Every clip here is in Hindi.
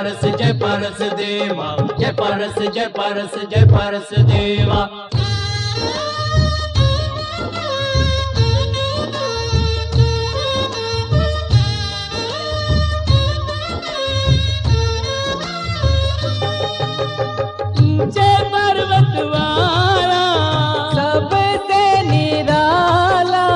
परस जय परस देवा, जय परस जय परस जय परस देवा। जय पर्वत वाला सबसे निराला,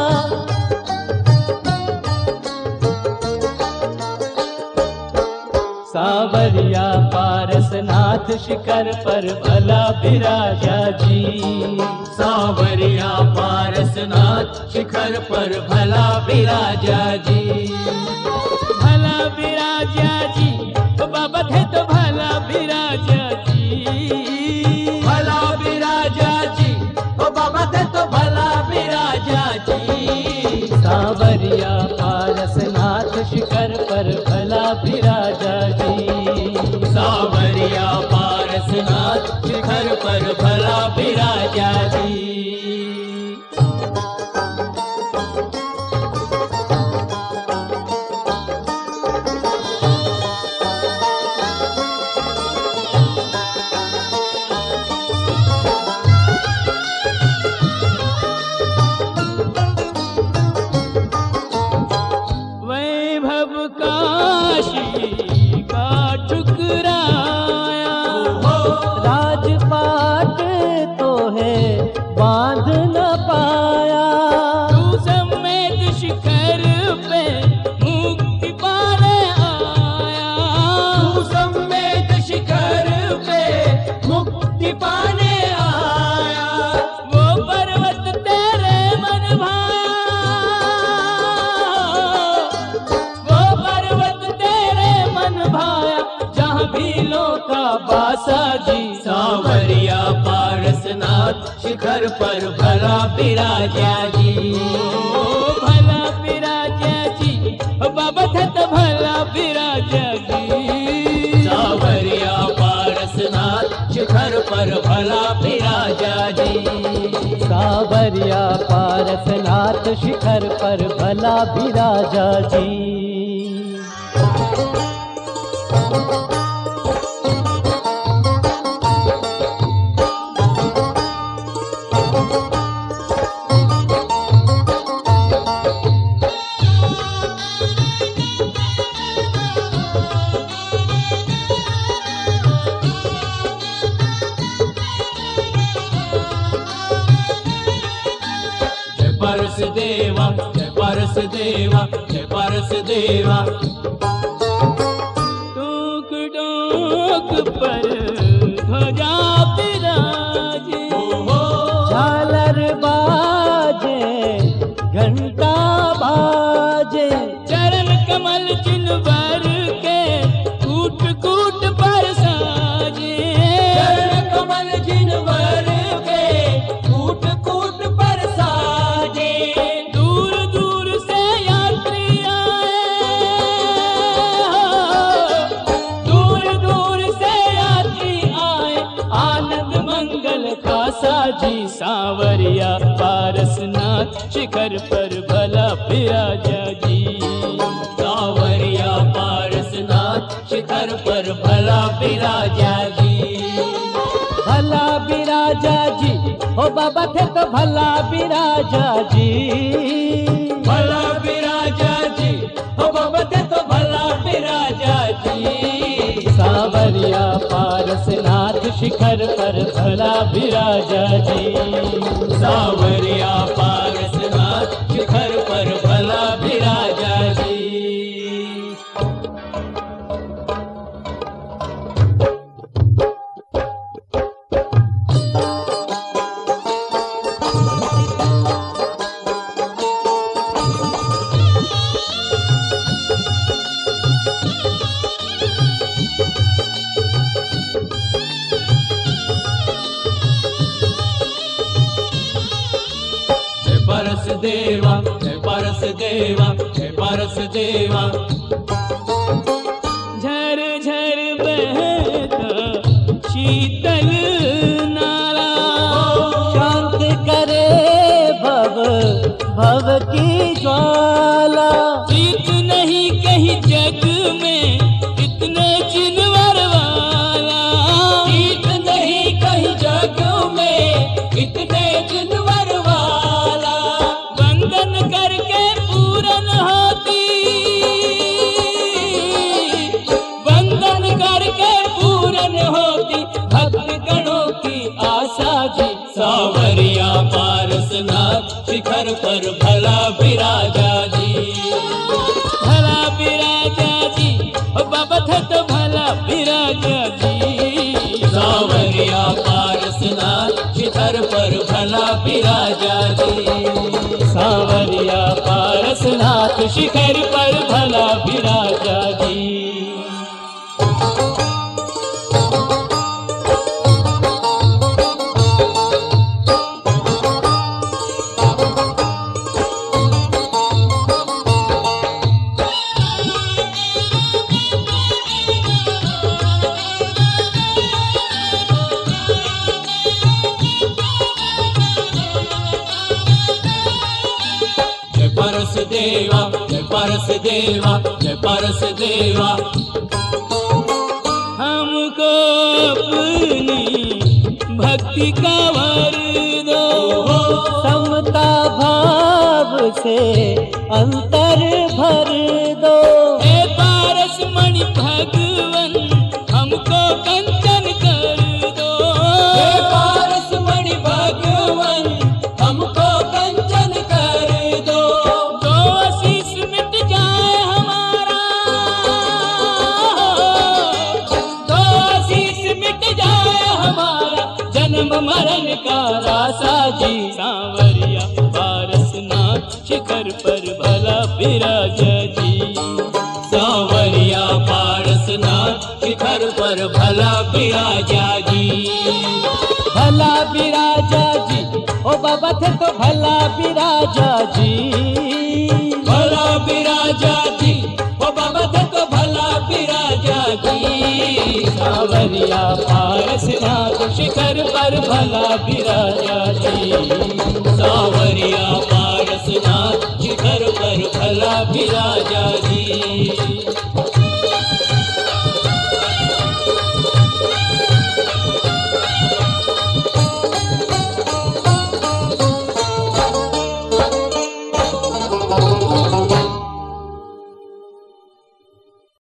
सावरिया पारसनाथ शिखर पर भला विराजा जी। सावरिया पारसनाथ शिखर पर भला विराजा जी। भला विराजा जी, तो बाबा थे तो भला विराजा जी। भला विराजा जी, ओ बाबा थे तो भला विराजा जी। सावरिया पारसनाथ शिखर पर भला विराजा जी। सावरिया पारसनाथ शिखर पर भला विराजा जी। वैभव काशी का ठुकराया, राजपाट तो है बांध न पाया। तू समेत शिखर पे मुक्ति पाने आया। तू समेत शिखर पे मुक्ति पाने आया। वो पर्वत तेरे मन भाया, वो पर्वत तेरे मन भाया, जहाँ भीलों का बासा जी। सावरिया पारसनाथ शिखर पर भला विराजा जी। ओ भला विराजा जी, ओ बाबा थे तो भला विराजा जी। सावरिया पारसनाथ शिखर पर भला विराजा जी। सावरिया पारसनाथ शिखर पर भला विराजा जी। परस देवा, जय परस देवा, जय परस देवा। टूक टूक पर ध्वजा विराजे, झालर बाजे घंटा बाजे। चरण कमल जिनवर के कूट कूट पर साजे। चरण कमल जिनवर के कूट कूट पर साजे। दूर दूर से यात्री आए, दूर दूर से यात्री आए, आनंद मंगल खासा जी। सावरिया पारसनाथ शिखर पर भला विराजा जी। सावरिया पारसनाथ शिखर पर भला विराजा जी। भला विराजा जी, ओ बाबा थे तो भला विराजा जी। भला विराजा जी, ओ बाबा थे तो भला विराजा जी। सावरिया पारसनाथ शिखर पर भला विराजा जी। सावरिया पारसनाथ शिखर पर भला विराजा जी। परस देवा, जय परस देवा, जय परस देवा। झर झर बहता शीतल नाला, शांत करे भव भव की ज्वाला। प्रीत नहीं कहीं जग में इतने शिखर पर भला विराजा जी। भला विराजा जी, ओ बाबा थे तो भला विराजा जी। सांवरिया पारसनाथ शिखर पर भला विराजा जी। सांवरिया पारसनाथ शिखर पर भला विराजा जी। परस देवा जय परस देवा जय परस देवा। हमको अपनी भक्ति का वर दो, समता भाव से अंतर भर दो। हे पारस मणि भगवन हमको कंचन कर दो। हे पारस मणि भगवन हमको कंचन कर दो। तो आशीष मिट जाए हमारा, तो आशीष मिट जाए हमारा जन्म मरण का रासा जी। सांवरिया पारसनाथ शिखर पर भला विराजा जी। सांवरिया पारसनाथ शिखर पर भला विराजा जी। भला विराजा जी, ओ बाबा थे तो भला विराजा जी। भला विराजा जी, ओ बाबा थे तो भला विराजा जी। सांवरिया पारसनाथ शिखर पर भला विराजा जी। सांवरिया